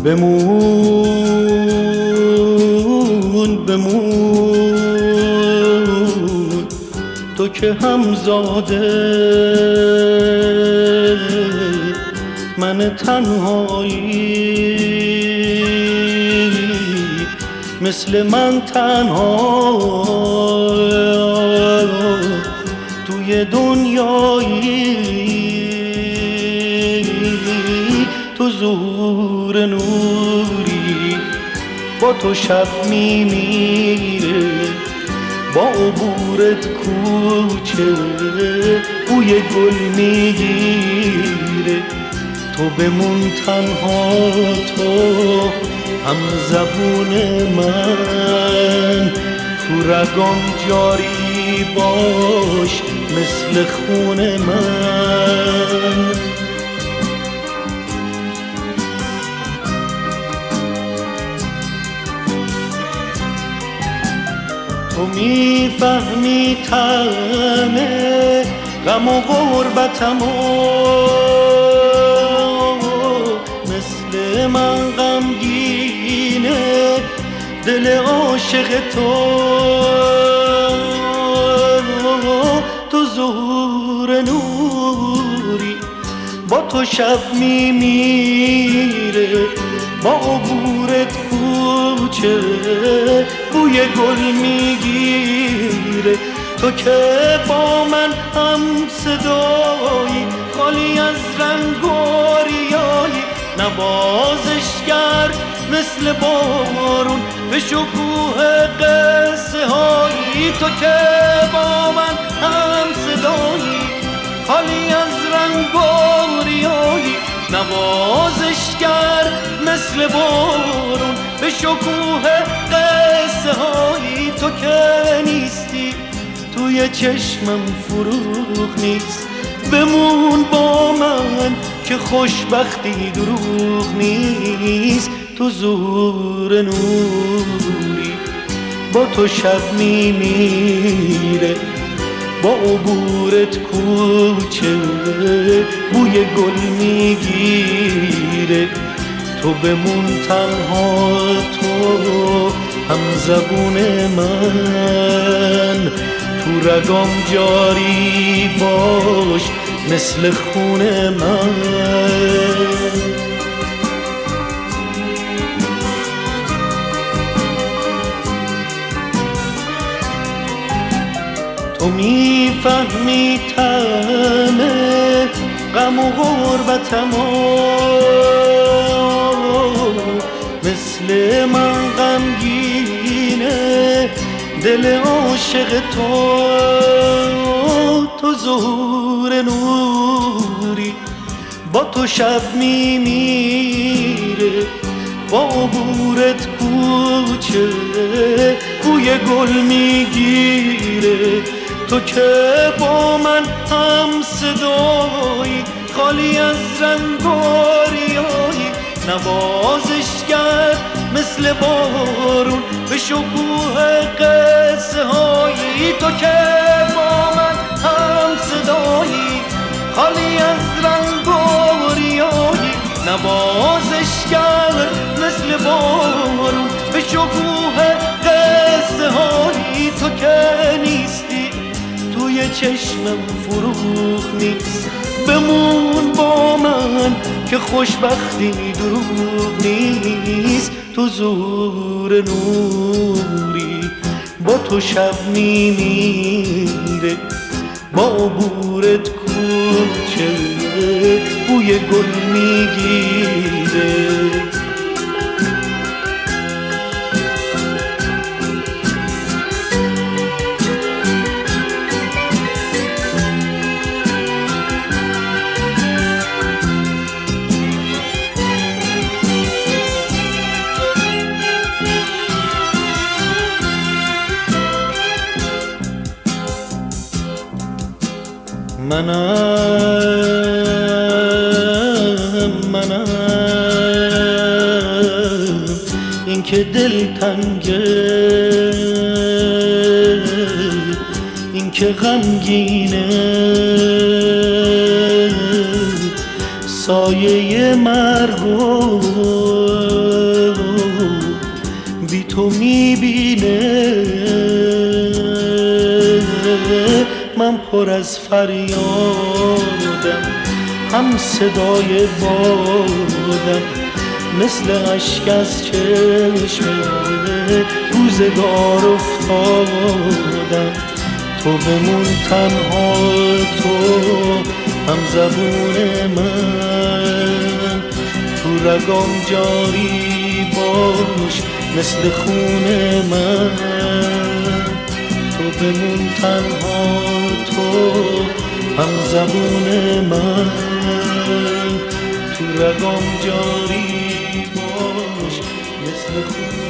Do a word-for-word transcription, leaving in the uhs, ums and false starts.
بمون بمون تو که همزاده من تنهایی، مثل من تنها توی دنیایی، تو ظهور نوری با تو شب میمیره، با عبورت کوچه بوی گل میگیره. تو بمون تنها، تو هم زبون من، تو رگام جاری باش مثل خون من. تو میفهمی طعم غم و غربتمو، مثل من غمگینه دل عاشق تو. تو ظهور نوری با تو شب میمیره، با عبورت کوچه بوی گل میگیره. تو که با من هم صدایی، خالی از رنگ و ریایی، نوازشگر مثل بارون به شکوه قصه هایی. تو که با من هم صدایی، خالی از رنگ و ریایی، نوازشگر مثل بارون به شکوه قصه هایی. تو که نیستی توی چشمم فروغ نیست، بمون با من که خوشبختی دروغ نیست. تو ظهور نوری با تو شب میمیره، با عبورت کوچه بوی گل میگیره. تو بمون تنها، تو هم زبون من، تو رگام جاری باش مثل خون من. تو میفهمی طعم غم و غربتمو، مثل من غمگینه دل عاشق تو. تو ظهور نوری با تو شب میمیره، با عبورت کوچه بوی گل میگیره. تو که با من هم صدایی، خالی از رنگ و ریایی، نوازشگر مثل بارون به شکوه قصه هایی. تو که با من هم صدایی، خالی از رنگ و ریایی، نوازشگر مثل بارون به شکوه قصه هایی. تو که نیستی توی چشمم فروغ نیست، بمون با من که خوشبختی دروغ نیست. تو ظهور نوری با تو شب میمیره، با عبورت کوچه بوی گل میگیره. منم منم این که دل تنگه، این که غمگینه، سایه مرگ و تو میبینه من پر از فریادم، هم صدای بادم، مثل اشک از چشم روزگار افتادم. تو بمون تنها، تو هم زبون من، تو رگام جاری باش مثل خون من. تو بمون تنها، تو هم زبون من، تو رگام جاری باش مثل خون